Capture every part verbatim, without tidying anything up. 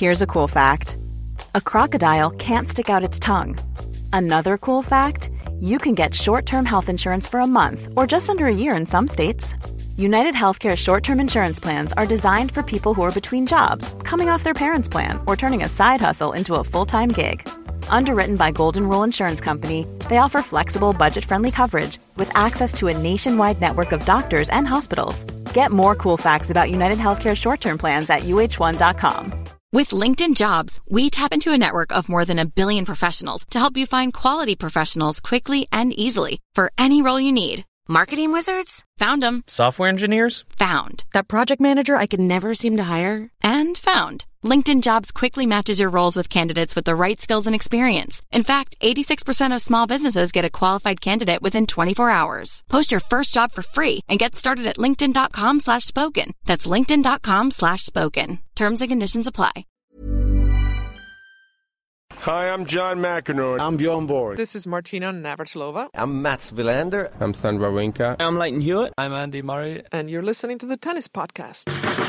Here's a cool fact. A crocodile can't stick out its tongue. Another cool fact, you can get short-term health insurance for a month or just under a year in some states. United Healthcare short-term insurance plans are designed for people who are between jobs, coming off their parents' plan, or turning a side hustle into a full-time gig. Underwritten by Golden Rule Insurance Company, they offer flexible, budget-friendly coverage with access to a nationwide network of doctors and hospitals. Get more cool facts about United Healthcare short-term plans at U H one dot com. With LinkedIn Jobs, we tap into a network of more than a billion professionals to help you find quality professionals quickly and easily for any role you need. Marketing wizards? Found them. Software engineers? Found. That project manager I could never seem to hire? And found. LinkedIn Jobs quickly matches your roles with candidates with the right skills and experience. In fact, eighty-six percent of small businesses get a qualified candidate within twenty-four hours. Post your first job for free and get started at linkedin.com slash spoken. That's linkedin.com slash spoken. Terms and conditions apply. Hi, I'm John McEnroe. I'm Bjorn Borg. This is Martina Navratilova. I'm Mats Wilander. I'm Stan Wawrinka. I'm Leighton Hewitt. I'm Andy Murray. And you're listening to the Tennis Podcast.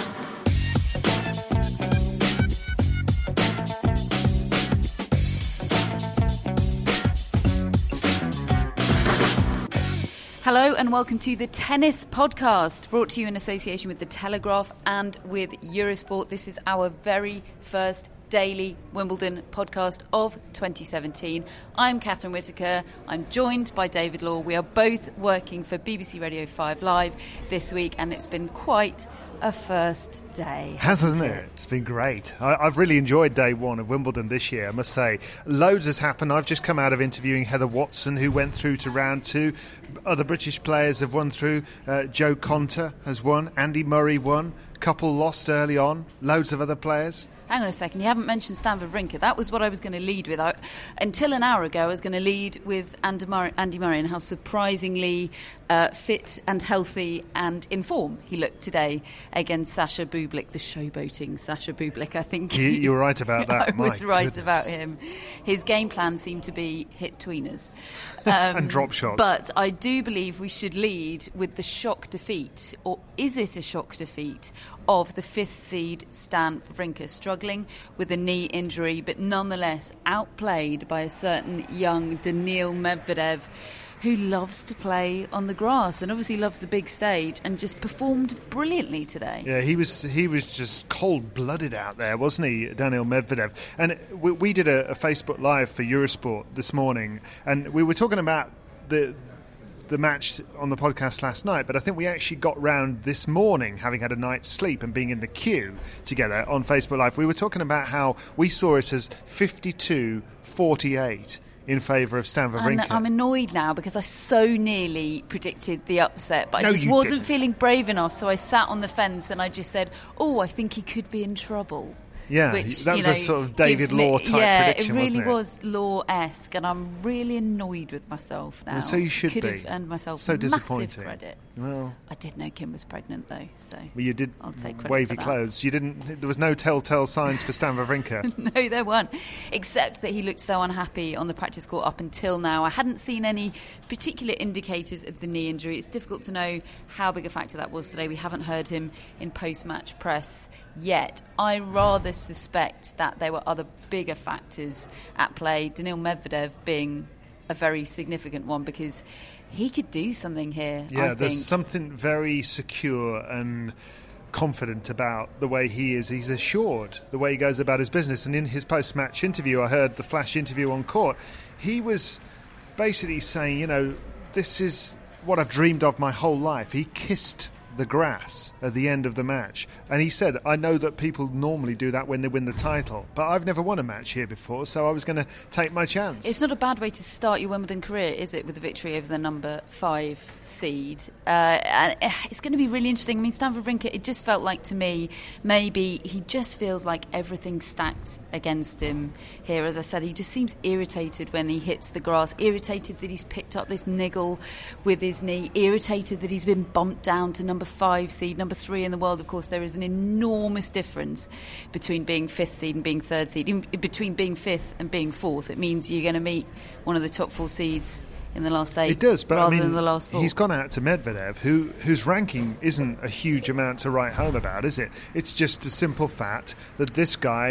Hello and welcome to the Tennis Podcast, brought to you in association with The Telegraph and with Eurosport. This is our very first daily Wimbledon podcast of twenty seventeen. I'm Catherine Whitaker. I'm joined by David Law. We are both working for B B C Radio five Live this week, and it's been quite a first day. Hasn't it? it? It's been great. I, I've really enjoyed day one of Wimbledon this year, I must say. Loads has happened. I've just come out of interviewing Heather Watson, who went through to round two. Other British players have won through. Uh, Joe Conter has won. Andy Murray won. Couple lost early on. Loads of other players. Hang on a second, you haven't mentioned Stan Wawrinka. That was what I was going to lead with. I, until an hour ago, I was going to lead with Andy Murray, Andy Murray and how surprisingly uh, fit and healthy and in form he looked today against Sasha Bublik, the showboating Sasha Bublik, I think. You, you were right about that. I was My right goodness. about him. His game plan seemed to be hit tweeners. Um, and drop shots. But I do believe we should lead with the shock defeat, or is it a shock defeat, of the fifth seed Stan Wawrinka, struggling with a knee injury, but nonetheless outplayed by a certain young Daniil Medvedev, who loves to play on the grass and obviously loves the big stage and just performed brilliantly today. Yeah, he was he was just cold-blooded out there, wasn't he, Daniil Medvedev? And we, we did a, a Facebook Live for Eurosport this morning, and we were talking about the the match on the podcast last night, but I think we actually got round this morning, having had a night's sleep and being in the queue together on Facebook Live. We were talking about how we saw it as fifty-two forty-eight in favour of Stan Wawrinka. And I'm annoyed now because I so nearly predicted the upset, but no, I just you wasn't didn't. feeling brave enough, so I sat on the fence and I just said, oh, I think he could be in trouble. Yeah, Which, that you was know, a sort of David me, Law type yeah, prediction, it really wasn't it? was Law-esque, and I'm really annoyed with myself now. Well, so you should could be. have earned myself so massive disappointing. credit. Well, I did know Kim was pregnant though, so well, you did I'll take credit wave for your that. clothes. You didn't. There was no telltale signs for Stan Wawrinka. No, there weren't, except that he looked so unhappy on the practice court up until now. I hadn't seen any particular indicators of the knee injury. It's difficult to know how big a factor that was today. We haven't heard him in post-match press yet. I rather suspect that there were other bigger factors at play, Daniil Medvedev being a very significant one, because he could do something here. Yeah, I there's think. something very secure and confident about the way he is. He's assured the way he goes about his business. And in his post-match interview, I heard the flash interview on court, he was basically saying, you know, this is what I've dreamed of my whole life. He kissed the grass at the end of the match, and he said, I know that people normally do that when they win the title, but I've never won a match here before, so I was going to take my chance. It's not a bad way to start your Wimbledon career, is it, with a victory over the number five seed? Uh, and it's going to be really interesting. I mean, Stan Wawrinka, it just felt like to me, maybe he just feels like everything's stacked against him here. As I said, he just seems irritated when he hits the grass, irritated that he's picked up this niggle with his knee, irritated that he's been bumped down to number five seed, number three in the world. Of course, there is an enormous difference between being fifth seed and being third seed. In, between being fifth and being fourth, it means you're going to meet one of the top four seeds in the last eight. It does, but rather I mean, than the last four. He's gone out to Medvedev, who whose ranking isn't a huge amount to write home about, is it? It's just a simple fact that this guy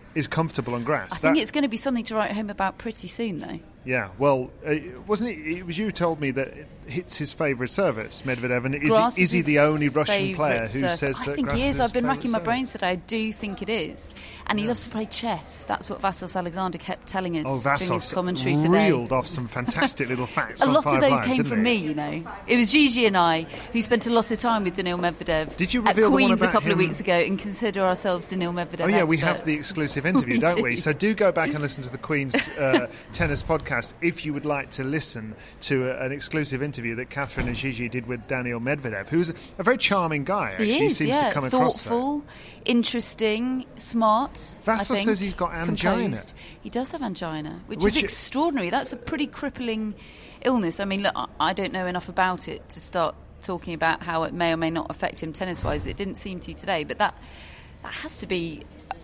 is comfortable on grass. I that, think it's going to be something to write home about pretty soon, though. Yeah, well, uh, wasn't it? It was you who told me that it's his favourite service, Medvedev, and is Grass he, is he his the only Russian player who surf. says I that think grass he is. is I've been his racking my favourite brains today. I do think it is. And he loves to play chess. That's what Vassos Alexander kept telling us Oh, during his Vassos commentary today. reeled off some fantastic little facts. A on lot of Five those Live, came didn't from he? me, you know. It was Gigi and I who spent a lot of time with Daniil Medvedev Did you at reveal the one Queen's a about couple of him? weeks ago and consider ourselves Daniil Medvedev Oh yeah, we have experts. the exclusive interview, We don't do. we? So do go back and listen to the Queen's uh, tennis podcast if you would like to listen to a, an exclusive interview that Catherine and Gigi did with Daniil Medvedev, who's a, a very charming guy. Actually, He is, seems yeah. to come across that. Thoughtful, interesting, smart. I Vassos think, says he's got angina. composed. He does have angina, which, Which- is extraordinary. That's a pretty crippling illness. I mean, look, I- I don't know enough about it to start talking about how it may or may not affect him tennis-wise. It didn't seem to today, but that that has to be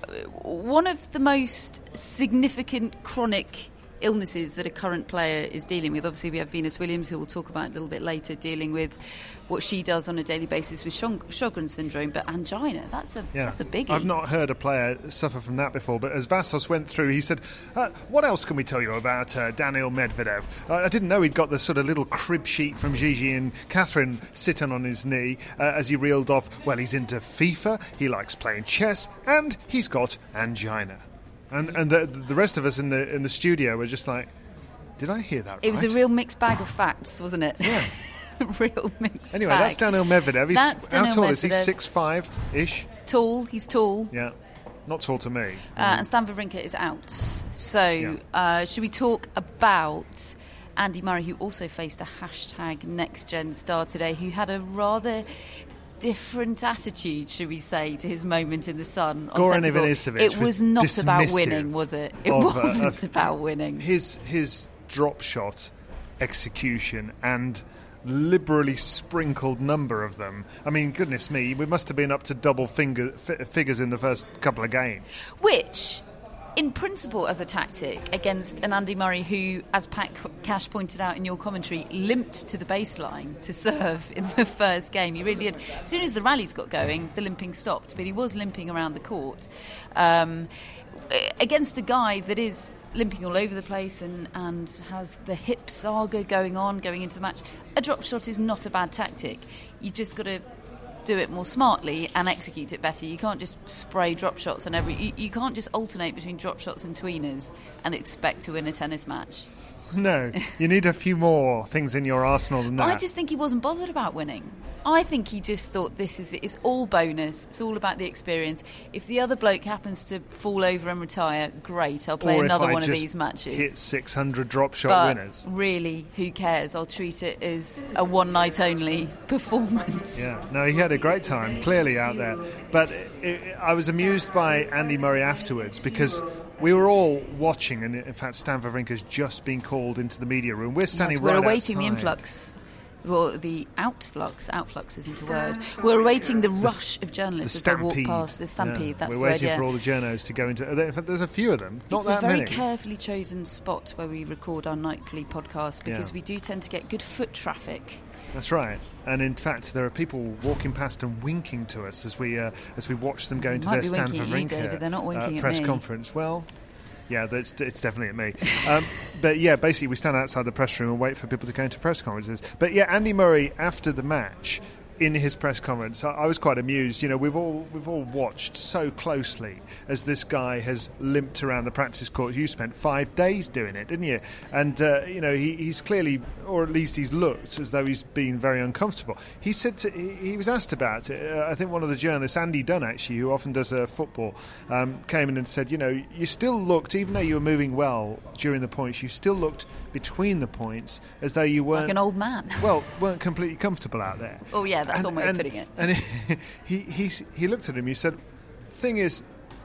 one of the most significant chronic illnesses that a current player is dealing with. Obviously, we have Venus Williams, who we'll talk about a little bit later, dealing with what she does on a daily basis with Sjogren's syndrome. But angina, that's a Yeah. that's a biggie. I've not heard a player suffer from that before, but as Vassos went through, he said, uh, what else can we tell you about uh, Daniil Medvedev? Uh, I didn't know he'd got the sort of little crib sheet from Gigi and Catherine sitting on his knee uh, as he reeled off, well, he's into FIFA, he likes playing chess, and he's got angina. And and the, the rest of us in the in the studio were just like, did I hear that right? It was a real mixed bag of facts, wasn't it? Yeah. Real mixed Anyway, bag. that's Daniil Medvedev. He's, That's how Daniil tall is he? Medvedev. six five ish? Tall, he's tall. Yeah. Not tall to me. Uh, and Stan Wawrinka is out. So, Yeah. uh, should we talk about Andy Murray, who also faced a hashtag Next Gen star today, who had a rather different attitude, should we say, to his moment in the sun. on Goran centre court. Ivanisevic It was was not about dismissive winning, was it? It of, uh, wasn't of- about winning. His his drop shot execution and liberally sprinkled number of them. I mean, goodness me, we must have been up to double finger, f- figures in the first couple of games. Which, in principle, as a tactic against an Andy Murray who, as Pat Cash pointed out in your commentary, limped to the baseline to serve in the first game. He really did. As soon as the rallies got going, the limping stopped, but he was limping around the court. Um, against a guy that is limping all over the place and, and has the hip saga going on, going into the match, a drop shot is not a bad tactic. You just got to do it more smartly and execute it better. You can't just spray drop shots on every... You, you can't just alternate between drop shots and tweeners and expect to win a tennis match. No, you need a few more things in your arsenal than But that. I just think he wasn't bothered about winning. I think he just thought this is it. It's all bonus. It's all about the experience. If the other bloke happens to fall over and retire, great. I'll play Or if another I one of just these matches. hit six hundred drop shot but winners. really, who cares? I'll treat it as a one night only performance. Yeah, no, he had a great time, clearly out there. But it, I was amused by Andy Murray afterwards because we were all watching, and in fact, Stan Wawrinka's just been called into the media room. We're standing Yes, we're right awaiting the outside. influx. Well, the outflux. Outflux isn't a word. We're awaiting the rush of The journalists as they walk stampede. past. The stampede, Yeah. that's We're the waiting idea. for all the journos to go into. In fact, there's a few of them, not It's that a very many. carefully chosen spot where we record our nightly podcast because Yeah. we do tend to get good foot traffic. That's right. And in fact, there are people walking past and winking to us as we uh, as we watch them go into Might their be Stan winking at you, Wawrinka David. They're not winking uh, at press me. conference. Well, yeah, that's, it's definitely at me. Um, but yeah, basically we stand outside the press room and wait for people to go into press conferences. But yeah, Andy Murray, after the match, in his press conference, I, I was quite amused. You know, we've all we've all watched so closely as this guy has limped around the practice courts. You spent five days doing it, didn't you? And uh, you know, he, he's clearly, or at least he's looked as though he's been very uncomfortable. He said to, he, he was asked about it. Uh, I think one of the journalists, Andy Dunn, actually, who often does uh, football, um, came in and said, you know, you still looked, even though you were moving well during the points, you still looked between the points as though you weren't Like an old man. well, weren't completely comfortable out there. Oh, yeah, that's one way of and, putting it. And he, he he looked at him. He said, "Thing is,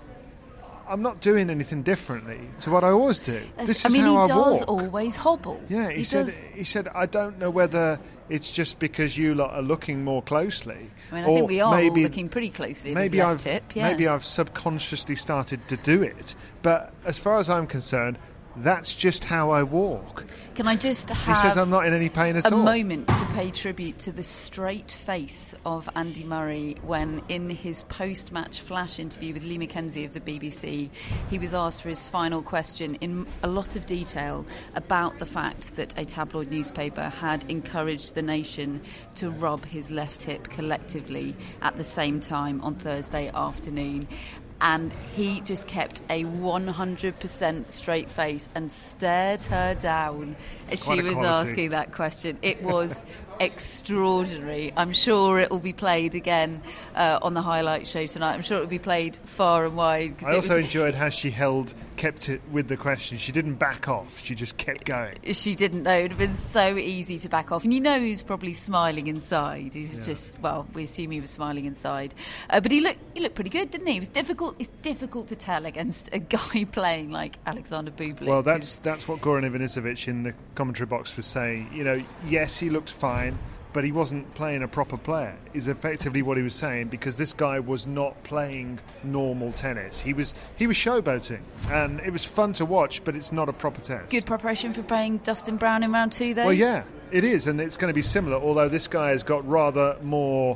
I'm not doing anything differently to what I always do. That's- This I is mean, how he I does walk." always hobble. Yeah, he, he said. does. He said, "I don't know whether it's just because you lot are looking more closely. I mean, I or think we are all maybe, looking pretty closely at his I've left hip. Yeah. maybe I've subconsciously started to do it. But as far as I'm concerned, that's just how I walk. Can I just have he says I'm not in any pain at a all. moment to pay tribute to the straight face of Andy Murray when, in his post-match flash interview with Lee Mackenzie of the B B C, he was asked for his final question in a lot of detail about the fact that a tabloid newspaper had encouraged the nation to rub his left hip collectively at the same time on Thursday afternoon. And he just kept a one hundred percent straight face and stared her down as she was asking that question. It was extraordinary. I'm sure it will be played again uh, on the highlight show tonight. I'm sure it will be played far and wide. I also was... enjoyed how she held, kept it with the question. She didn't back off. She just kept going. She didn't know. It would have been so easy to back off. And you know who's probably smiling inside. He's yeah. just, well, we assume he was smiling inside. Uh, but he looked he looked pretty good, didn't he? It was difficult. It's difficult to tell against a guy playing like Alexander Bublik. Well, that's that's what Goran Ivanisevic in the commentary box was saying. You know, yes, he looked fine, but he wasn't playing a proper player, is effectively what he was saying, because this guy was not playing normal tennis. He was he was showboating, and it was fun to watch, but it's not a proper test. Good preparation for playing Dustin Brown in round two, though? Well, yeah, it is, and it's going to be similar, although this guy has got rather more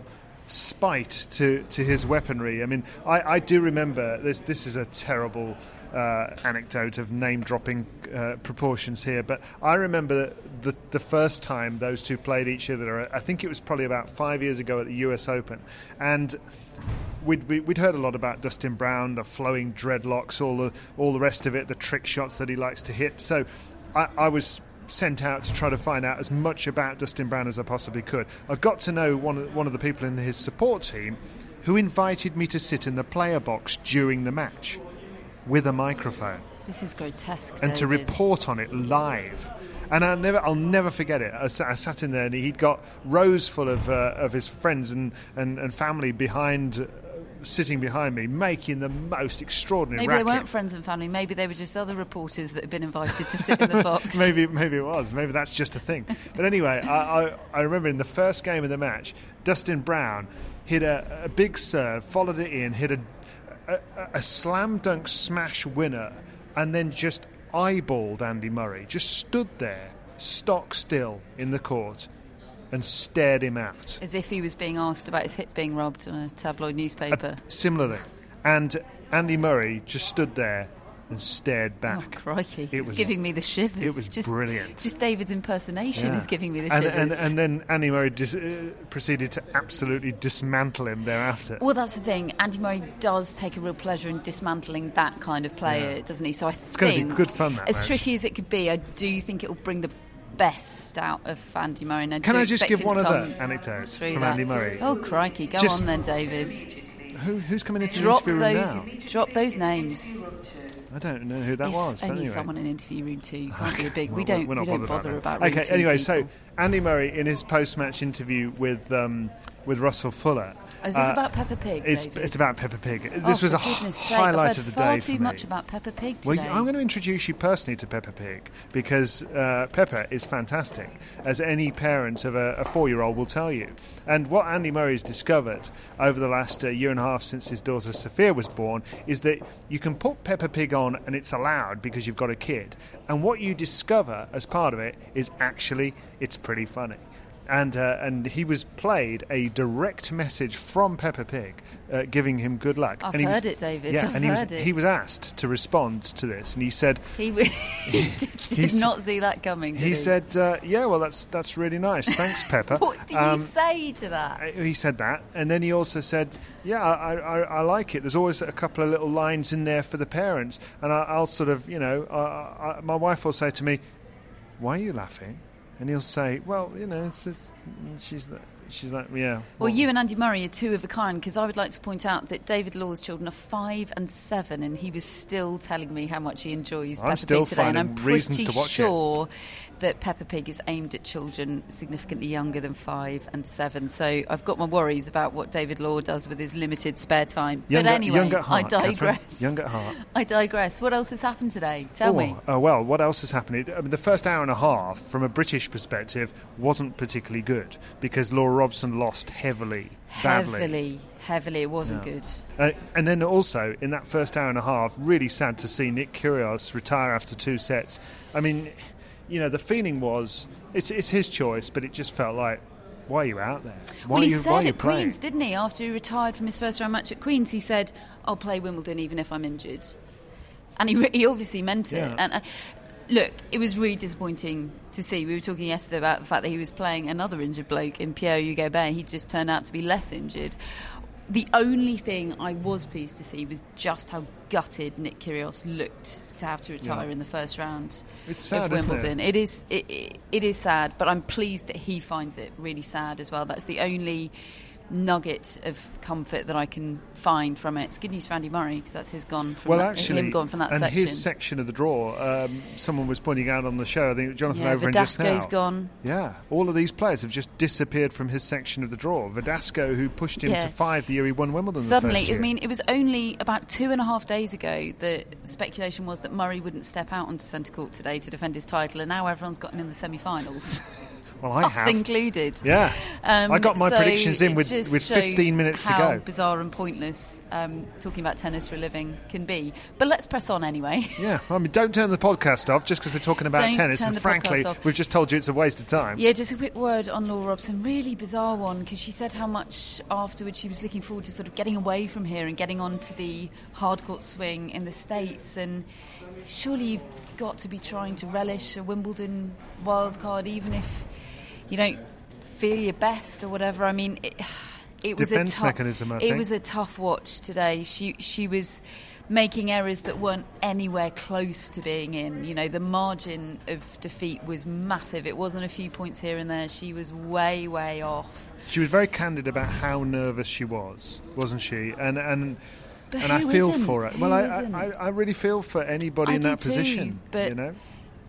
spite to, to his weaponry. I mean, I, I do remember, this, this is a terrible uh, anecdote of name-dropping uh, proportions here, but I remember the, the first time those two played each other, I think it was probably about five years ago at the U S Open, and we'd, we'd heard a lot about Dustin Brown, the flowing dreadlocks, all the, all the rest of it, the trick shots that he likes to hit, so I, I was sent out to try to find out as much about Dustin Brown as I possibly could. I got to know one of, one of the people in his support team who invited me to sit in the player box during the match with a microphone. This is grotesque, And David. to report on it live. And I'll never, I'll never forget it. I sat, I sat in there, and he'd got rows full of uh, of his friends and, and, and family behind, uh, sitting behind me, making the most extraordinary Maybe racket. they weren't friends and family. Maybe they were just other reporters that had been invited to sit in the box. maybe, maybe it was. Maybe that's just a thing. But anyway, I, I, I remember in the first game of the match, Dustin Brown hit a, a big serve, followed it in, hit a, a, a slam dunk smash winner, and then just eyeballed Andy Murray. Just stood there, stock still in the court, and stared him out. As if he was being asked about his hip being rubbed on a tabloid newspaper. Uh, similarly. And Andy Murray just stood there and stared back. Oh, crikey. It it's was, giving me the shivers. It was just, brilliant. Just David's impersonation Yeah. is giving me the and, shivers. and, and then Andy Murray dis- uh, proceeded to absolutely dismantle him thereafter. Well, that's the thing. Andy Murray does take a real pleasure in dismantling that kind of player, Yeah. doesn't he? So I It's think, going to be good fun, that as match. tricky as it could be, I do think it will bring the best out of Andy Murray. And I Can do I just expect give him one to other come anecdote through from that. Andy Murray? Oh, crikey. Go Just- on then, David. Who, who's coming into Drop the interview those, room now? drop those names. I don't know who that It's was. But only anyway. someone in interview room two. Can't be a big. Well, we don't. we're not we don't bothered bother about about. that. room Okay. two Anyway, people. so Andy Murray in his post-match interview with um, with Russell Fuller. Oh, is this uh, about Peppa Pig, It's, David? it's about Peppa Pig. Oh, This was for a goodness sake, highlight I've of the heard far day too for much me. about Peppa Pig Well, today. I'm going to introduce you personally to Peppa Pig because uh, Peppa is fantastic, as any parent of a, a four-year-old will tell you. And what Andy Murray's discovered over the last uh, year and a half since his daughter Sophia was born is that you can put Peppa Pig on and it's allowed because you've got a kid. And what you discover as part of it is actually it's pretty funny. And uh, and he was played a direct message from Peppa Pig, uh, giving him good luck. I've and he heard was, it, David. Yeah, I've and he was heard it. he was asked to respond to this, and he said He, w- he did, did He's- not see that coming. Did he he, said, uh, "Yeah, well, that's that's really nice. Thanks, Peppa." What did Um, he say to that? He said that, and then he also said, "Yeah, I, I, I like it. There's always a couple of little lines in there for the parents, and I, I'll sort of, you know, I, I, my wife will say to me, why are you laughing?' And he'll say, well, you know, it's a, she's she's like, yeah." Well, you and Andy Murray are two of a kind, because I would like to point out that David Law's children are five and seven, and he was still telling me how much he enjoys I'm Peppa still Pig today, and I'm finding reasons pretty to watch it. sure that Peppa Pig is aimed at children significantly younger than five and seven. So I've got my worries about what David Law does with his limited spare time. Young but at- anyway, young at heart, I digress. Catherine. Young at heart. I digress. What else has happened today? Tell Oh, me. uh, well, what else has happened? I mean, the first hour and a half, from a British perspective, wasn't particularly good because Laura Robson lost heavily, badly. Heavily, heavily. It wasn't Yeah. good. Uh, and then also, in that first hour and a half, really sad to see Nick Kyrgios retire after two sets. I mean, you know, the feeling was, it's it's his choice, but it just felt like, why are you out there? Why Well, he are you, why said are you at playing? Queen's, didn't he? After he retired from his first round match at Queen's, he said, I'll play Wimbledon even if I'm injured. And he, re- he obviously meant it. Yeah. And uh, look, it was really disappointing to see. We were talking yesterday about the fact that he was playing another injured bloke in Pierre-Hugues Herbert. He just turned out to be less injured. The only thing I was pleased to see was just how gutted Nick Kyrgios looked to have to retire Yeah. in the first round It's sad, of isn't it? Wimbledon. It is it, it, it is sad, but I'm pleased that he finds it really sad as well. That's the only nugget of comfort that I can find from it. It's good news for Andy Murray because that's his gone from Well, that, actually, him gone from that and section. his section of the draw, um, someone was pointing out on the show, I think Jonathan yeah, Overend just now. Verdasco's gone. Yeah, all of these players have just disappeared from his section of the draw. Verdasco, who pushed him Yeah. to five the year he won Wimbledon the Suddenly, first year. I mean, it was only about two and a half days ago that speculation was that Murray wouldn't step out onto centre court today to defend his title, and now everyone's got him in the semi-finals. Well, I Us have. included. Yeah. Um, I got my so predictions in it with, just with fifteen shows minutes to how go. bizarre and pointless um, talking about tennis for a living can be. But let's press on anyway. Yeah, I mean, don't turn the podcast off just because we're talking about Don't tennis. turn And the frankly, podcast off. we've just told you it's a waste of time. Yeah, just a quick word on Laura Robson. Really bizarre one, because she said how much afterwards she was looking forward to sort of getting away from here and getting onto the hard court swing in the States. And surely you've got to be trying to relish a Wimbledon wildcard, even if you don't feel your best or whatever. I mean, it, it was Defence a tough mechanism, I It think. was a tough watch today. She she was making errors that weren't anywhere close to being in. You know, the margin of defeat was massive. It wasn't a few points here and there. She was way, way off. She was very candid about how nervous she was, wasn't she? And and But and I who feel isn't? for it. Who Well, I, isn't? I I really feel for anybody I in do that too, position. but- you know,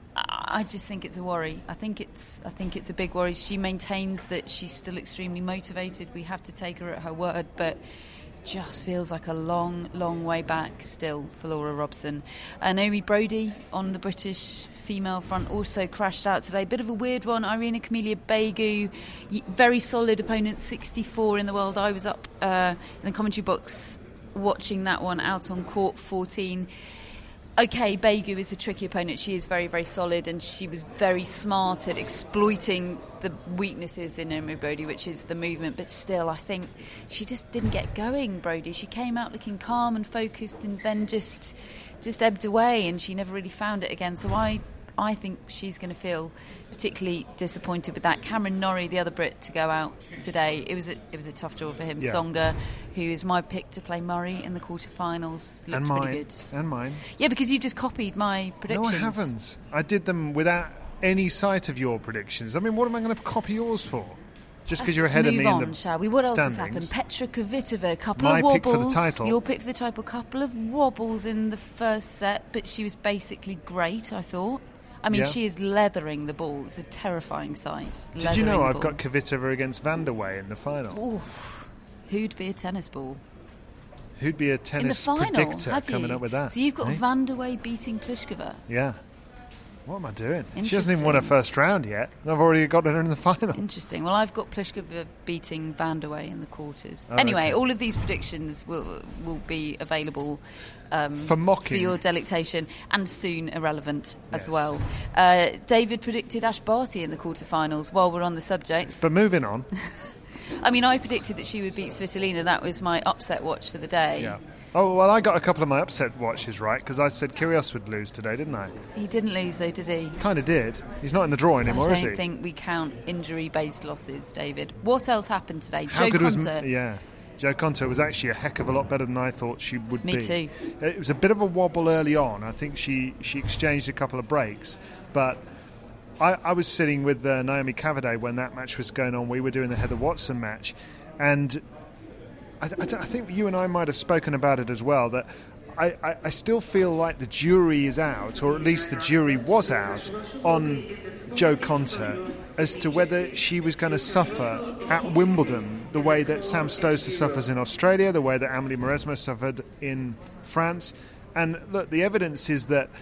I just think it's a worry. I think it's I think it's a big worry. She maintains that she's still extremely motivated. We have to take her at her word, but just feels like a long, long way back still for Laura Robson. Uh, Naomi Brodie on the British female front also crashed out today. Bit of a weird one. Irina Camelia Begu, y- very solid opponent, sixty-four in the world. I was up uh, in the commentary box watching that one out on court fourteen. Okay, Begu is a tricky opponent. She is very, very solid, and she was very smart at exploiting the weaknesses in Naomi Brodie, which is the movement. But still, I think she just didn't get going, Brodie. She came out looking calm and focused, and then just just ebbed away, and she never really found it again. So I, I think she's going to feel particularly disappointed with that. Cameron Norrie, the other Brit to go out today, it was a, it was a tough draw for him. Yeah. Songa, who is my pick to play Murray in the quarterfinals, looked and mine pretty good. and mine. Yeah, because you just copied my predictions. No, I haven't. I did them without any sight of your predictions. I mean, what am I going to copy yours for? Just because Let's you're ahead of move me on, in the shall we? What else has standings. happened? Petra Kvitova, a couple My of pick wobbles. for the title. Your pick for the title, a couple of wobbles in the first set, but she was basically great, I thought. I mean, Yeah. she is leathering the ball. It's a terrifying sight. Did you know Leathering I've the got ball. Kvitova against Van der Wey in the final? Oof. Who'd be a tennis ball? Who'd be a In the tennis final, predictor have coming you? up with that? So you've got eh? Van der Wey beating Pliskova. Yeah. What am I doing? She hasn't even won a Interesting. first round yet, and I've already got her in the final. Interesting. Well, I've got Pliskova beating Van der Wey in the quarters. Oh, anyway, okay. all of these predictions will will be available um, For mocking. for your delectation, and soon irrelevant as Yes. well. Uh, David predicted Ash Barty in the quarterfinals. While we're on the subject, But moving on. I mean, I predicted that she would beat Svitolina. That was my upset watch for the day. Yeah. Oh, well, I got a couple of my upset watches right, because I said Kyrgios would lose today, didn't I? He didn't lose, though, did he? Kind of did. He's not in the draw anymore, I is don't he? think we count injury-based losses, David. What else happened today? How Joe good was... Conter. Yeah. Joe Conter was actually a heck of a lot better than I thought she would Me be. too. It was a bit of a wobble early on. I think she, she exchanged a couple of breaks, but I, I was sitting with uh, Naomi Cavaday when that match was going on. We were doing the Heather Watson match, and I, th- I, th- I think you and I might have spoken about it as well, that I, I, I still feel like the jury is out, or at least the jury was out, on Joe Conter as to whether she was going to suffer at Wimbledon the way that Sam Stosur suffers in Australia, the way that Amelie Mauresmo suffered in France. And look, the evidence is that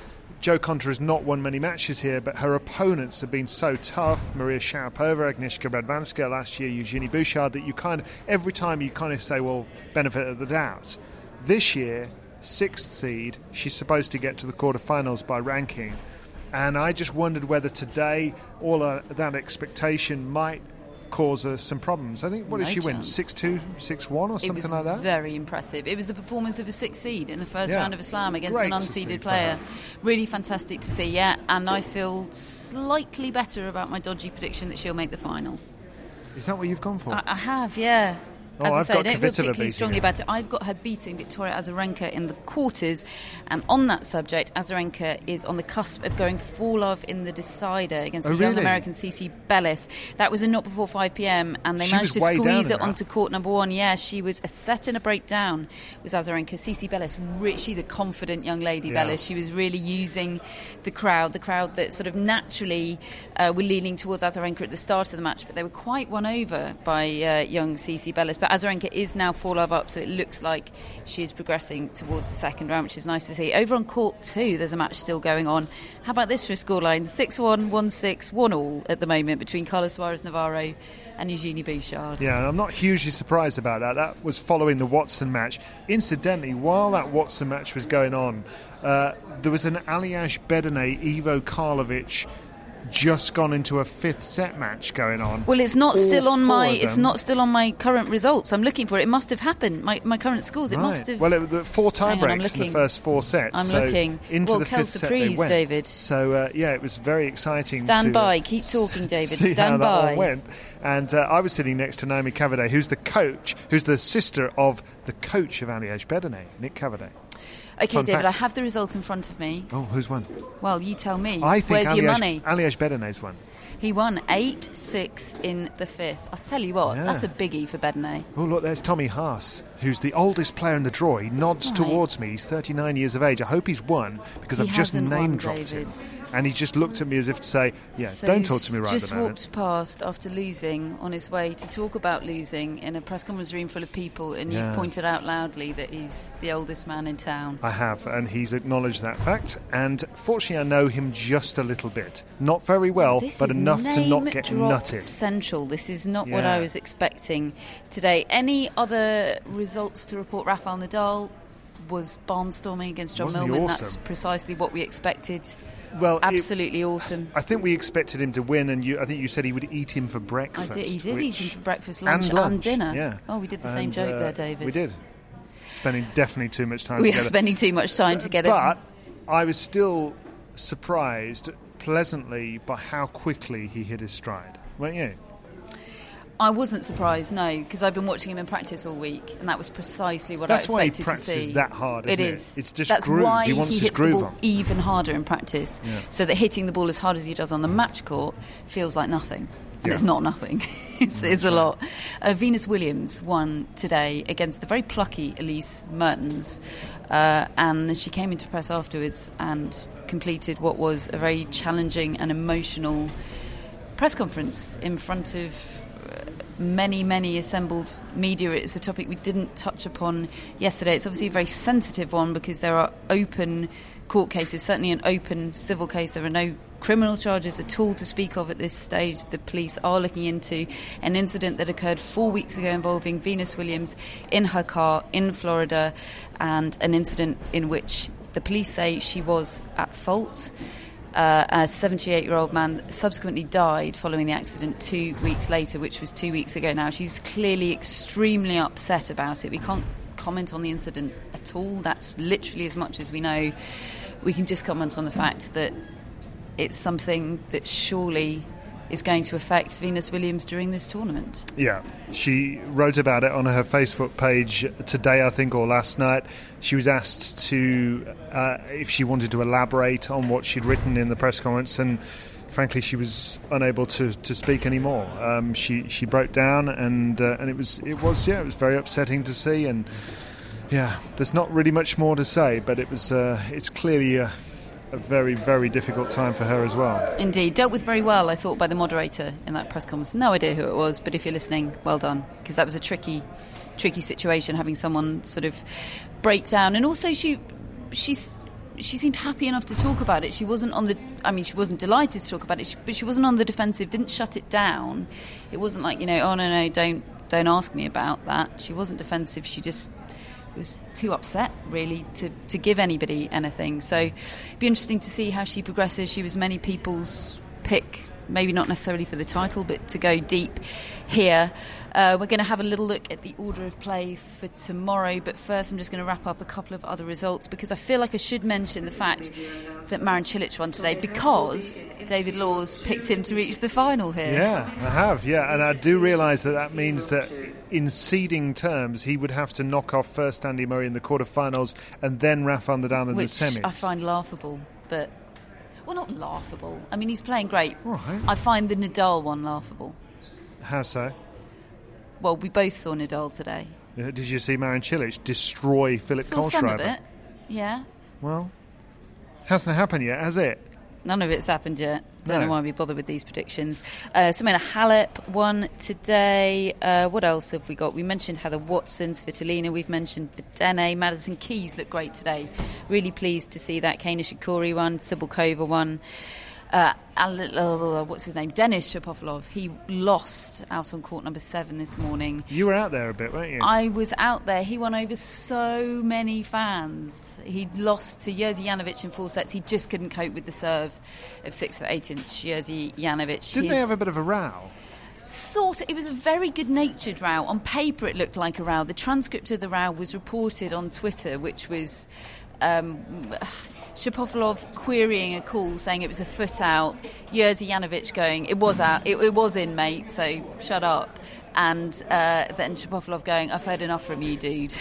Jo Konta has not won many matches here, but her opponents have been so tough. Maria Sharapova, Agnieszka Radwanska last year, Eugenie Bouchard, that you kind of, every time you kind of say, well, benefit of the doubt. This year, sixth seed, she's supposed to get to the quarterfinals by ranking. And I just wondered whether today all uh, that expectation might cause us some problems. I think, what no did she chance. win? six two, six one or something like that? It was very impressive. It was the performance of a sixth seed in the first yeah. round of a slam against Great an to see unseeded for player. her. Really fantastic to see, yeah. And I feel slightly better about my dodgy prediction that she'll make the final. Is that what you've gone for? I, I have, yeah. Oh, As I I've say, got I don't feel Kvitova particularly beating strongly her. about it. I've got her beating Victoria Azarenka in the quarters, and on that subject, Azarenka is on the cusp of going four love in the decider against Oh, the young really? American Cici Bellis. That was a not before five p.m, and they She managed to was way down squeeze in it that. onto court number one. Yeah, she was a set and a breakdown with Azarenka. Cici Bellis, re- she's a confident young lady, Yeah. Bellis. She was really using the crowd, the crowd that sort of naturally uh, were leaning towards Azarenka at the start of the match, but they were quite won over by uh, young Cici Bellis. But Azarenka is now four love up, so it looks like she is progressing towards the second round, which is nice to see. Over on court two, there's a match still going on. How about this for a scoreline? six one, one six, one all at the moment between Carlos Suarez Navarro and Eugenie Bouchard. Yeah, and I'm not hugely surprised about that. That was following the Watson match. Incidentally, while that Watson match was going on, uh, there was an Aljaž Bedene Ivo Karlovic just gone into a fifth set match going on. Well, it's not All still on four my. of It's them. not still on my current results. I'm looking for it. It must have happened. My my current scores. It Right. must have. Well, it, the four tie Hang on, I'm breaks in the looking. first four sets. I'm so looking. Into Well, the quelle fifth set they surprise, went. David. So uh, yeah, it was very exciting. Stand to, by. uh, Keep talking, David. See Stand how that by. all went. And uh, I was sitting next to Naomi Cavaday, who's the coach, who's the sister of the coach of Aljaž Bedene, Nick Cavaday. Okay, Fun David. fact. I have the result in front of me. Oh, who's won? Well, you tell me. I think Where's your Aljaž- money? Aljaž Bedene's won. He won eight six in the fifth. I'll tell you what, Yeah. that's a biggie for Bedene. Oh, look, there's Tommy Haas, who's the oldest player in the draw. He nods Right. towards me. He's thirty-nine years of age. I hope he's won because He I've just hasn't won, name-dropped him. David. And he just looked at me as if to say, yeah, So don't he's talk to me right just at the moment. walked past after losing on his way to talk about losing in a press conference room full of people, and Yeah. you've pointed out loudly that he's the oldest man in town. I have, and he's acknowledged that fact. And fortunately, I know him just a little bit. Not very well, This but is enough to not name get drop nutted. central. This is not what Yeah. I was expecting today. Any other results to report? Rafael Nadal was barnstorming against John Wasn't he Millman. awesome? That's precisely what we expected. Well, it- Absolutely awesome. I think we expected him to win, and you, I think you said he would eat him for I breakfast. did, he did which- eat him for breakfast, lunch, and, lunch, dinner. Yeah. Oh, we did the same And, joke uh, there, David. We did. Spending definitely too much time We are together. spending too much time together. But I was still surprised pleasantly by how quickly he hit his stride. Weren't you? I wasn't surprised, no, because I've been watching him in practice all week, and that was precisely what That's I why he expected to see. practices that hard, isn't it it? is. It's just That's groove. why He wants his hits groove the ball on. even harder in practice, Yeah. so that hitting the ball as hard as he does on the match court feels like nothing. And Yeah. it's not nothing. it's, it's a lot. Uh, Venus Williams won today against the very plucky Elise Mertens, uh, and she came into press afterwards and completed what was a very challenging and emotional press conference in front of many, many assembled media. It's a topic we didn't touch upon yesterday. It's obviously a very sensitive one because there are open court cases, certainly an open civil case. There are no criminal charges at all to speak of at this stage. The police are looking into an incident that occurred four weeks ago involving Venus Williams in her car in Florida, and an incident in which the police say she was at fault. Uh, a seventy-eight-year-old man subsequently died following the accident two weeks later, which was two weeks ago now. She's clearly extremely upset about it. We can't comment on the incident at all. That's literally as much as we know. We can just comment on the fact that it's something that surely is going to affect Venus Williams during this tournament. Yeah, she wrote about it on her Facebook page today, I think, or last night. She was asked to, uh, if she wanted to elaborate on what she'd written in the press conference, and frankly, she was unable to, to speak anymore. Um, she she broke down, and uh, and it was it was yeah, it was very upsetting to see, and yeah, there's not really much more to say, but it was uh, it's clearly a. A very, very difficult time for her as well. Indeed. Dealt with very well, I thought, by the moderator in that press conference. No idea who it was, but if you're listening, well done, because that was a tricky, tricky situation, having someone sort of break down. And also, she, she's she seemed happy enough to talk about it. She wasn't on the, I mean, she wasn't delighted to talk about it, but she wasn't on the defensive, didn't shut it down. It wasn't like, you know, oh, no, no, don't, don't ask me about that. She wasn't defensive. She just was too upset, really, to, to give anybody anything. So it'd be interesting to see how she progresses. She was many people's pick, maybe not necessarily for the title, but to go deep here. Uh, we're going to have a little look at the order of play for tomorrow, but first I'm just going to wrap up a couple of other results, because I feel like I should mention the fact that Marin Cilic won today, because David Laws picked him to reach the final here. Yeah, I have, yeah, and I do realise that that means that in seeding terms he would have to knock off first Andy Murray in the quarterfinals and then Rafael Nadal in Which the semis. I find laughable, but... Well, not laughable. I mean, he's playing great. Right. I find the Nadal one laughable. How so? Well, we both saw Nadal today. Did you see Marin Cilic destroy Philip Saw Kohlschreiber? some of it, yeah. Well, hasn't happened yet, has it? None of it's happened yet. Don't No. know why we bother with these predictions. Uh, Simona Halep won today. Uh, what else have we got? We mentioned Heather Watson, Svitolina. We've mentioned Bedene. Madison Keys looked great today. Really pleased to see that. Kei Nishikori won. Cibulkova won. Uh, uh, what's his name? Denis Shapovalov. He lost out on court number seven this morning. You were out there a bit, weren't you? I was out there. He won over so many fans. He lost to Jerzy Janowicz in four sets. He just couldn't cope with the serve of six foot eight inch Jerzy Janowicz. Didn't His they have a bit of a row? Sort of. It was a very good-natured row. On paper, it looked like a row. The transcript of the row was reported on Twitter, which was um, Shapovalov querying a call, saying it was a foot out. Jerzy Janowicz going, it was out. It, it was in, mate. So shut up. And uh, then Shapovalov going, I've heard enough from you, dude.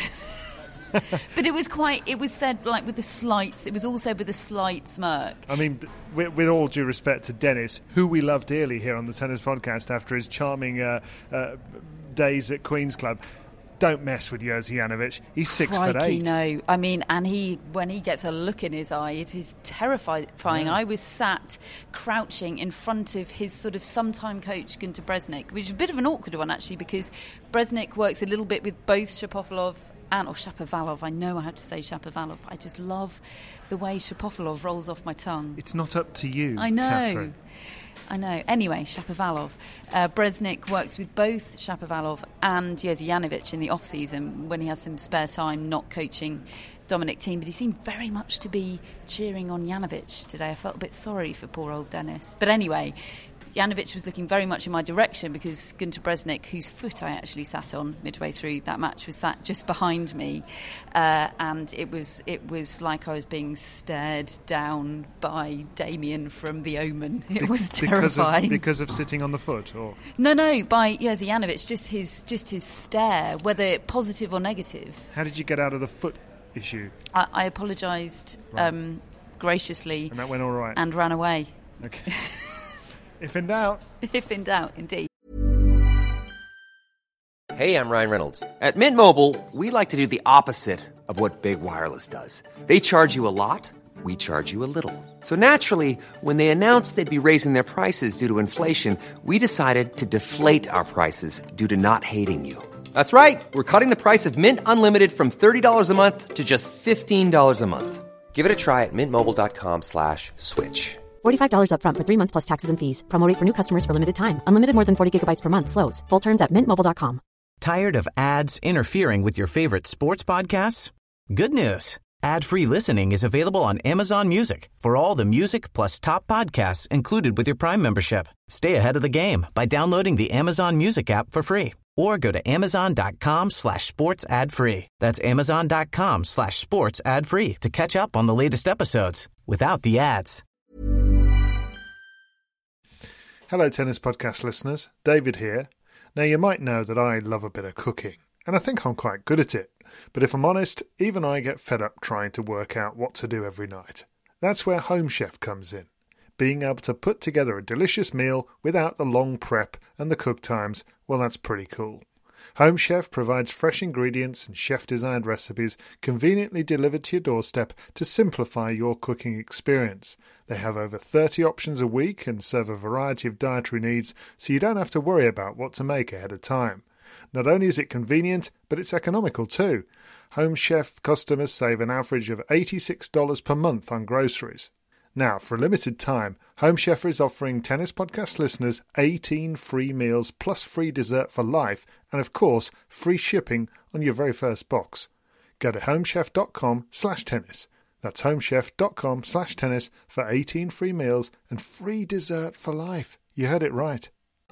But it was quite, it was said like with a slight, it was also with a slight smirk. I mean, with, with all due respect to Dennis, who we love dearly here on the Tennis Podcast after his charming uh, uh, days at Queen's Club, don't mess with Jerzy Janowicz. He's six Crikey, foot eight. No, I mean, and he when he gets a look in his eye, it is terrifying. Yeah. I was sat crouching in front of his sort of sometime coach Gunter Bresnik, which is a bit of an awkward one actually, because Bresnik works a little bit with both Shapovalov and or Shapovalov. I know I have to say Shapovalov. I just love the way Shapovalov rolls off my tongue. It's not up to you, I know. Catherine. I know. Anyway, Shapovalov. Uh, Bresnik works with both Shapovalov and Jerzy Janowicz in the off-season when he has some spare time not coaching Dominic Thiem, but he seemed very much to be cheering on Janowicz today. I felt a bit sorry for poor old Dennis. But anyway, Janowicz was looking very much in my direction because Gunter Bresnik, whose foot I actually sat on midway through that match, was sat just behind me, uh, and it was it was like I was being stared down by Damien from The Omen. It was terrifying. Because of, because of sitting on the foot, or no, no, by Jerzy Janowicz, just his just his stare, whether positive or negative. How did you get out of the foot issue? I, I apologised right. um, graciously, and that went all right, and ran away. Okay. If in doubt. If in doubt, indeed. Hey, I'm Ryan Reynolds. At Mint Mobile, we like to do the opposite of what Big Wireless does. They charge you a lot, we charge you a little. So naturally, when they announced they'd be raising their prices due to inflation, we decided to deflate our prices due to not hating you. That's right. We're cutting the price of Mint Unlimited from thirty dollars a month to just fifteen dollars a month. Give it a try at mintmobile.com slash switch. forty-five dollars up front for three months plus taxes and fees. Promo rate for new customers for limited time. Unlimited more than forty gigabytes per month slows. Full terms at mint mobile dot com. Tired of ads interfering with your favorite sports podcasts? Good news. Ad-free listening is available on Amazon Music for all the music plus top podcasts included with your Prime membership. Stay ahead of the game by downloading the Amazon Music app for free or go to amazon.com slash sports ad free. That's amazon.com slash sports ad free to catch up on the latest episodes without the ads. Hello, Tennis Podcast listeners. David here. Now, you might know that I love a bit of cooking, and I think I'm quite good at it. But if I'm honest, even I get fed up trying to work out what to do every night. That's where Home Chef comes in. Being able to put together a delicious meal without the long prep and the cook times, well, that's pretty cool. Home Chef provides fresh ingredients and chef-designed recipes conveniently delivered to your doorstep to simplify your cooking experience. They have over thirty options a week and serve a variety of dietary needs, so you don't have to worry about what to make ahead of time. Not only is it convenient, but it's economical too. Home Chef customers save an average of eighty-six dollars per month on groceries. Now, for a limited time, Home Chef is offering Tennis Podcast listeners eighteen free meals plus free dessert for life and, of course, free shipping on your very first box. Go to homechef.com slash tennis. That's homechef.com slash tennis for eighteen free meals and free dessert for life. You heard it right.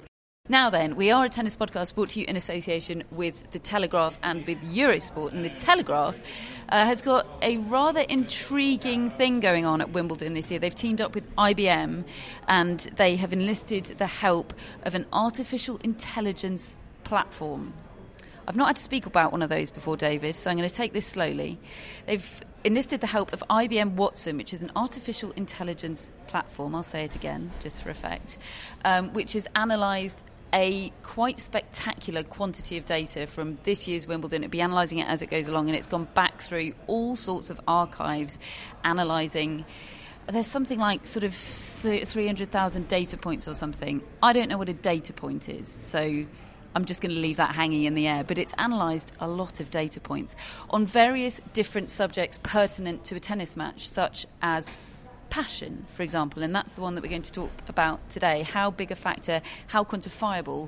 Now then, we are a tennis podcast brought to you in association with The Telegraph and with Eurosport. And The Telegraph uh, has got a rather intriguing thing going on at Wimbledon this year. They've teamed up with I B M and they have enlisted the help of an artificial intelligence platform. I've not had to speak about one of those before, David, so I'm going to take this slowly. They've enlisted the help of I B M Watson, which is an artificial intelligence platform, I'll say it again, just for effect, um, which has analysed a quite spectacular quantity of data from this year's Wimbledon. It'll be analysing it as it goes along, and it's gone back through all sorts of archives, analysing. There's something like sort of three hundred thousand data points or something. I don't know what a data point is, so I'm just going to leave that hanging in the air. But it's analysed a lot of data points on various different subjects pertinent to a tennis match, such as passion, for example, and that's the one that we're going to talk about today. How big a factor, how quantifiable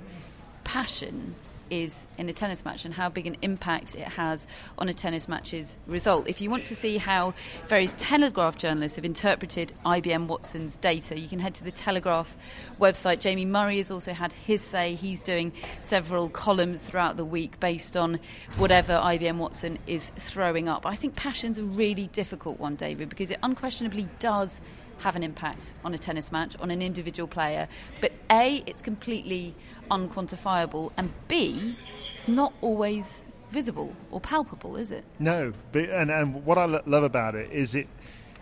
passion is in a tennis match and how big an impact it has on a tennis match's result. If you want to see how various Telegraph journalists have interpreted I B M Watson's data, you can head to the Telegraph website. Jamie Murray has also had his say. He's doing several columns throughout the week based on whatever I B M Watson is throwing up. I think passion's a really difficult one, David, because it unquestionably does have an impact on a tennis match, on an individual player. But A, it's completely unquantifiable, and B, it's not always visible or palpable, is it? No, but, and, and what I lo- love about it is it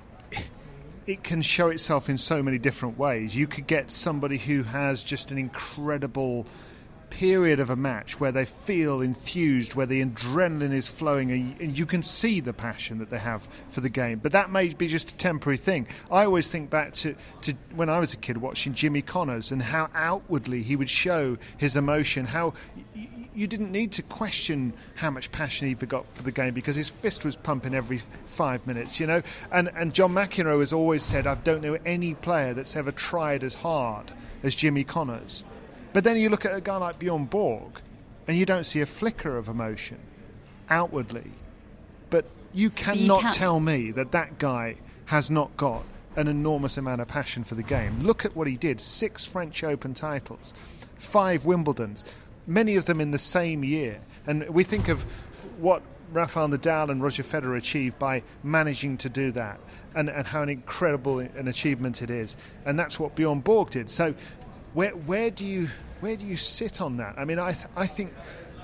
it can show itself in so many different ways. You could get somebody who has just an incredible period of a match where they feel enthused, where the adrenaline is flowing, and you can see the passion that they have for the game. But that may be just a temporary thing. I always think back to, to when I was a kid watching Jimmy Connors and how outwardly he would show his emotion, how y- you didn't need to question how much passion he got for the game because his fist was pumping every five minutes, you know. And, and John McEnroe has always said, I don't know any player that's ever tried as hard as Jimmy Connors. But then you look at a guy like Bjorn Borg and you don't see a flicker of emotion outwardly. But you cannot you can't. tell me that that guy has not got an enormous amount of passion for the game. Look at what he did. Six French Open titles, five Wimbledons, many of them in the same year. And we think of what Rafael Nadal and Roger Federer achieved by managing to do that and, and how an incredible an achievement it is. And that's what Bjorn Borg did. So Where where do you where do you sit on that? I mean, I th- I think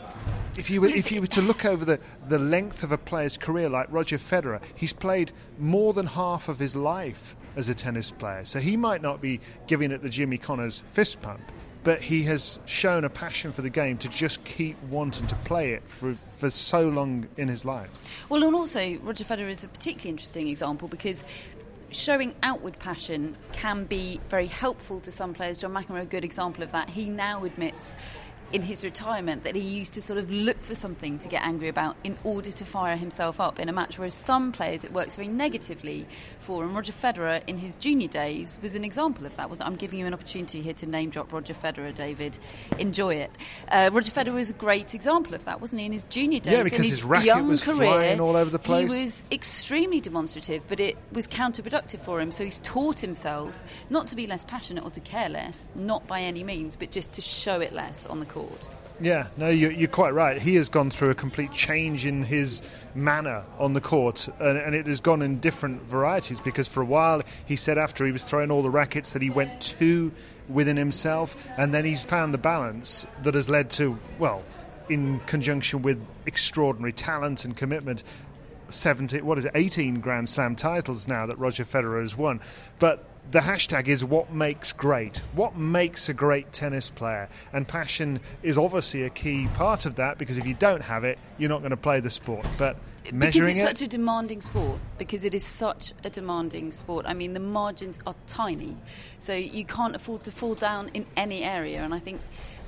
if you were if you were to look over the, the length of a player's career, like Roger Federer, he's played more than half of his life as a tennis player. So he might not be giving it the Jimmy Connors fist pump, but he has shown a passion for the game to just keep wanting to play it for for so long in his life. Well, and also Roger Federer is a particularly interesting example because showing outward passion can be very helpful to some players. John McEnroe, a good example of that. He now admits in his retirement that he used to sort of look for something to get angry about in order to fire himself up in a match, whereas some players it works very negatively for. And Roger Federer in his junior days was an example of that. I'm giving you an opportunity here to name drop Roger Federer, David. Enjoy it. Uh, Roger Federer was a great example of that, wasn't he, in his junior days? Yeah, because in his, his racket young was career, flying all over the place. He was extremely demonstrative, but it was counterproductive for him. So he's taught himself not to be less passionate or to care less, not by any means, but just to show it less on the court. Yeah, no, you're, you're quite right. He has gone through a complete change in his manner on the court, and, and it has gone in different varieties, because for a while he said after he was throwing all the rackets that he went too within himself, and then he's found the balance that has led to, well, in conjunction with extraordinary talent and commitment, seventy, what is it, eighteen Grand Slam titles now that Roger Federer has won. But the hashtag is what makes great. What makes a great tennis player? And passion is obviously a key part of that, because if you don't have it, you're not going to play the sport. But measuring because it's it, such a demanding sport, because it is such a demanding sport. I mean, the margins are tiny, so you can't afford to fall down in any area. And I think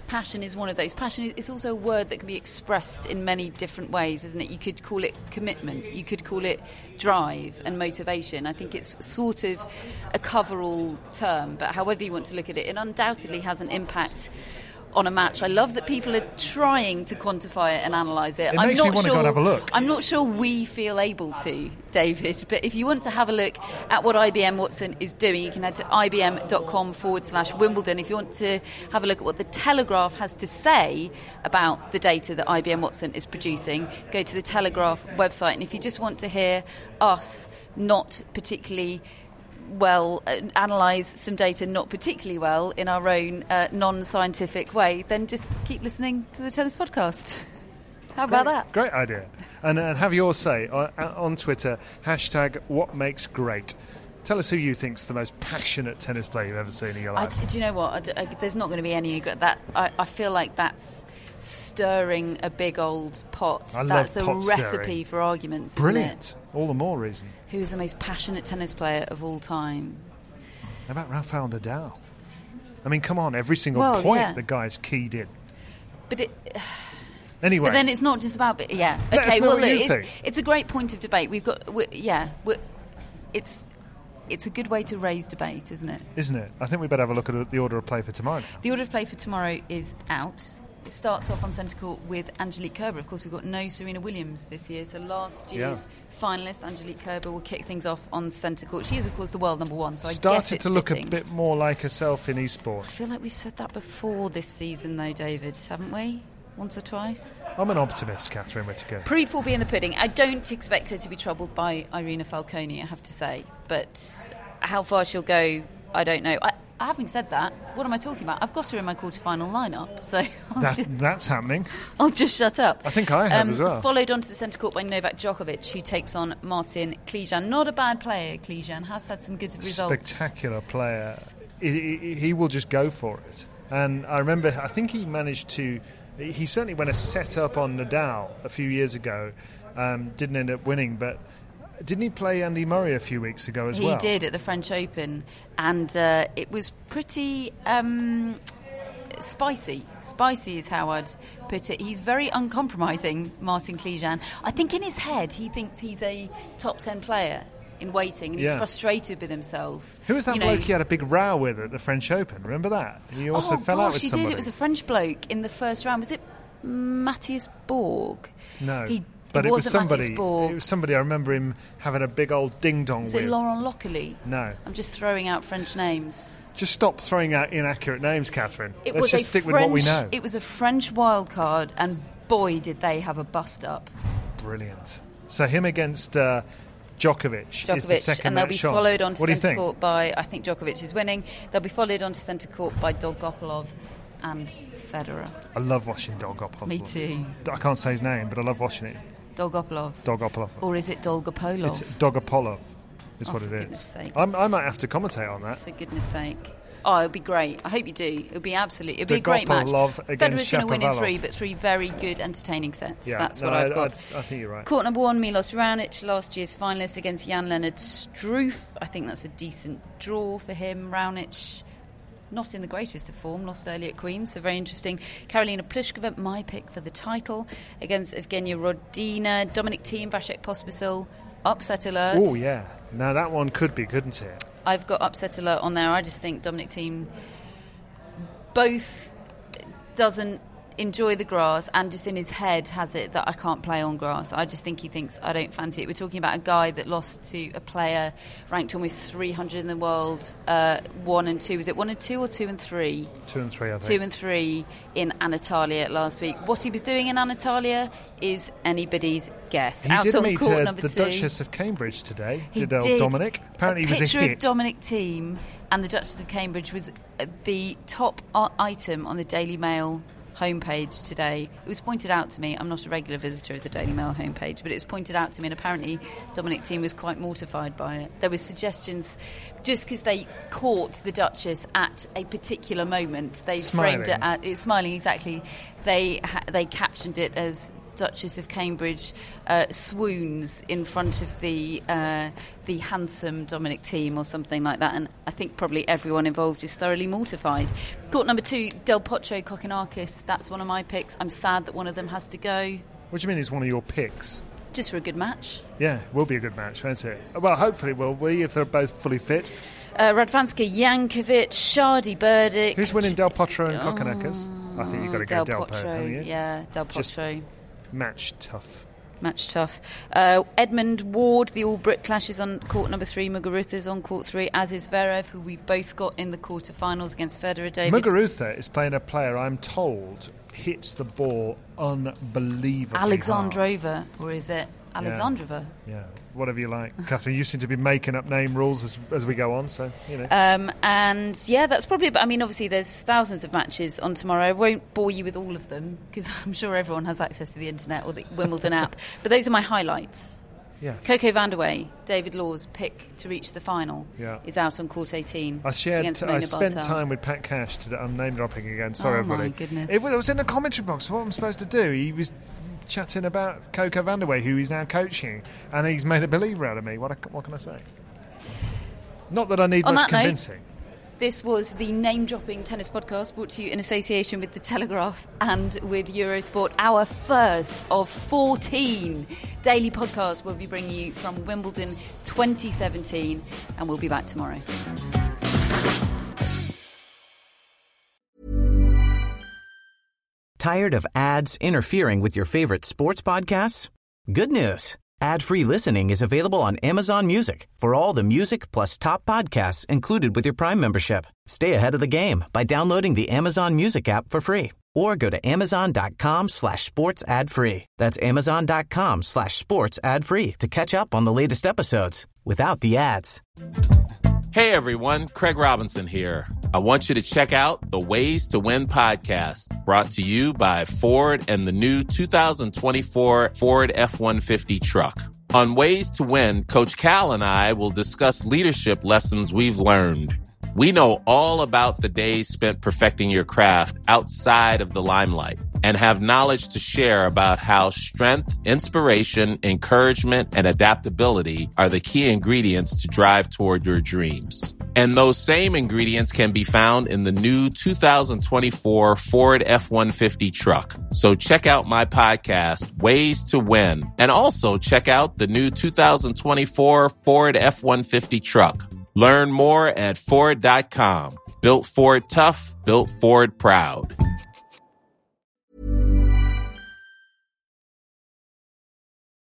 passion is one of those. Passion is it's also a word that can be expressed in many different ways, isn't it? You could call it commitment, you could call it drive and motivation. I think it's sort of a coverall term, but however you want to look at it, it undoubtedly has an impact on a match. I love that people are trying to quantify it and analyse it. It I'm makes not me want sure, to go and have a look. I'm not sure we feel able to, David, but if you want to have a look at what I B M Watson is doing, you can head to ibm.com forward slash Wimbledon. If you want to have a look at what the Telegraph has to say about the data that I B M Watson is producing, go to the Telegraph website. And if you just want to hear us not particularly well uh, analyse some data not particularly well in our own uh, non-scientific way, then just keep listening to the Tennis Podcast. How about great, that? Great idea. And, and have yours say on, on Twitter, hashtag what makes great. Tell us who you think's the most passionate tennis player you've ever seen in your life. I, do you know what? I, I, there's not going to be any that. I, I feel like that's stirring a big old pot. I That's love a pot recipe stirring. for arguments. Brilliant. Isn't it? All the more reason. Who is the most passionate tennis player of all time? How about Rafael Nadal? I mean, come on, every single Well, point yeah. the guy's keyed in. But it. Anyway. But then it's not just about. But yeah. Let Okay. us know Well, what look, you it, think. it's a great point of debate. We've got. We're, yeah. We're, it's. It's a good way to raise debate, isn't it? Isn't it? I think we better have a look at the order of play for tomorrow now. The order of play for tomorrow is out. It starts off on centre court with Angelique Kerber. Of course, we've got no Serena Williams this year, so last year's yeah. finalist, Angelique Kerber, will kick things off on centre court. She is, of course, the world number one, so I Started guess it's to look fitting. a bit more like herself in Eastbourne. I feel like we've said that before this season, though, David, haven't we? Once or twice? I'm an optimist, Catherine Whittaker. Proof will be in the pudding. I don't expect her to be troubled by Irina Falconi, I have to say, but how far she'll go, I don't know. I, having said that, what am I talking about? I've got her in my quarter-final lineup, so I'll, That, just, that's happening. I'll just shut up. I think I have um, as well. Followed onto the centre court by Novak Djokovic, who takes on Martin Klijan. Not a bad player, Klijan. Has had some good results. Spectacular player. He, he, he will just go for it. And I remember, I think he managed to... He certainly went a set up on Nadal a few years ago. Um, didn't end up winning, but... Didn't he play Andy Murray a few weeks ago as he well? He did at the French Open, and uh, it was pretty um, spicy. Spicy is how I'd put it. He's very uncompromising, Martin Klijan. I think in his head he thinks he's a top ten player in waiting, and he's yeah. frustrated with himself. Who was that you bloke know, he had a big row with at the French Open? Remember that? He also oh, fell gosh, out with he somebody. did. It was a French bloke in the first round. Was it Matthias Borg? No. He But it, it was wasn't somebody. Matthias Borg. It was somebody. I remember him having a big old ding dong Was with. it Laurent Lockley? No. I'm just throwing out French names. Just stop throwing out inaccurate names, Catherine. It Let's was just a stick French, with what we know. It was a French wild card, and boy, did they have a bust up. Brilliant. So him against uh, Djokovic, Djokovic, is the second and they'll be match on. followed onto What do you centre think? court by, I think Djokovic is winning. They'll be followed onto centre court by Dolgopolov and Federer. I love watching Dolgopolov. Me too. I can't say his name, but I love watching it. Dolgopolov. Dolgopolov. Or is it Dolgopolov? It's Dolgopolov. Is Oh, what for it goodness is. sake. I'm, I might have to commentate on that. For goodness sake. Oh, it'll be great. I hope you do. It'll be absolutely. It'll be a great match. Dolgopolov against Federer's going to win in Shapovalov. three, but three very good, entertaining sets. Yeah, That's no, what I've I, got. I, I think you're right. Court number one, Milos Raonic, last year's finalist against Jan-Lennard Struff. I think that's a decent draw for him. Raonic, not in the greatest of form, lost early at Queen's, so very interesting. Karolina Pliskova, my pick for the title, against Evgenia Rodina. Dominic Thiem, Vasek Pospisil, upset alert. Oh, yeah. Now that one could be, couldn't it? I've got upset alert on there. I just think Dominic Thiem both doesn't enjoy the grass and just in his head has it that I can't play on grass. I just think he thinks I don't fancy it. We're talking about a guy that lost to a player ranked almost three hundred in the world, uh, one and two. Was it one and two or two and three? Two and three, I think. Two and three in Anatolia last week. What he was doing in Anatolia is anybody's guess. He Out did on meet court uh, number the two. Duchess of Cambridge today. He did, old did. Dominic. Apparently a he was a picture hit. of Dominic Thiem and the Duchess of Cambridge was uh, the top uh, item on the Daily Mail homepage today. It was pointed out to me, I'm not a regular visitor of the Daily Mail homepage, but it was pointed out to me, and apparently Dominic Thiem was quite mortified by it. There were suggestions, just because they caught the Duchess at a particular moment, they Smiling. framed it at it's smiling exactly. They ha- they captioned it as Duchess of Cambridge uh, swoons in front of the uh, the handsome Dominic Thiem or something like that, and I think probably everyone involved is thoroughly mortified. Court number two, Del Potro Kokkinakis. That's one of my picks. I'm sad that one of them has to go. What do you mean it's one of your picks? Just for a good match. Yeah, it will be a good match, won't it? Well, hopefully it will be if they're both fully fit. Uh, Radwanska, Jankovic, Shardy, Burdick. Who's winning, Del Potro and Kokkinakis? Oh, I think you've got to go Del, Del Potro. Potro, haven't you? Yeah, Del Potro. Just match tough. Match tough. Uh, Edmund Ward, the All Brit clashes on court number three. Muguruza's on court three, as is Zverev, who we both got in the quarterfinals against Federer. David Muguruza is playing a player, I'm told, hits the ball unbelievably Alexandrova, hard. or is it Alexandrova? Yeah. yeah, whatever you like. Catherine, you seem to be making up name rules as, as we go on, so, you know. Um, and, yeah, that's probably... I mean, obviously, there's thousands of matches on tomorrow. I won't bore you with all of them, because I'm sure everyone has access to the internet or the Wimbledon app. But those are my highlights. Yes. Coco Vandeweghe, David Law's pick to reach the final, yeah. is out on court eighteen. I shared. Against I Mona spent Bartel. time with Pat Cash today. I'm name dropping again. Sorry, oh everybody. My goodness. It was, it was in the commentary box. What am I supposed to do? He was chatting about Coco Vandeweghe, who he's now coaching, and he's made a believer out of me. What, what can I say? Not that I need on much that convincing. Note, this was the name-dropping tennis podcast brought to you in association with The Telegraph and with Eurosport. Our first of fourteen daily podcasts we'll be bringing you from Wimbledon twenty seventeen, and we'll be back tomorrow. Tired of ads interfering with your favorite sports podcasts? Good news. Ad-free listening is available on Amazon Music for all the music plus top podcasts included with your Prime membership. Stay ahead of the game by downloading the Amazon Music app for free or go to amazon.com slash sports ad free. That's amazon.com slash sports ad free to catch up on the latest episodes without the ads. Hey everyone, Craig Robinson here. I want you to check out the Ways to Win podcast, brought to you by Ford and the new two thousand twenty-four Ford F one fifty truck. On Ways to Win, Coach Cal and I will discuss leadership lessons we've learned. We know all about the days spent perfecting your craft outside of the limelight and have knowledge to share about how strength, inspiration, encouragement, and adaptability are the key ingredients to drive toward your dreams. And those same ingredients can be found in the new two thousand twenty-four Ford F one fifty truck. So check out my podcast, Ways to Win, and also check out the new two thousand twenty-four Ford F one fifty truck. Learn more at Ford dot com. Built Ford tough, built Ford proud.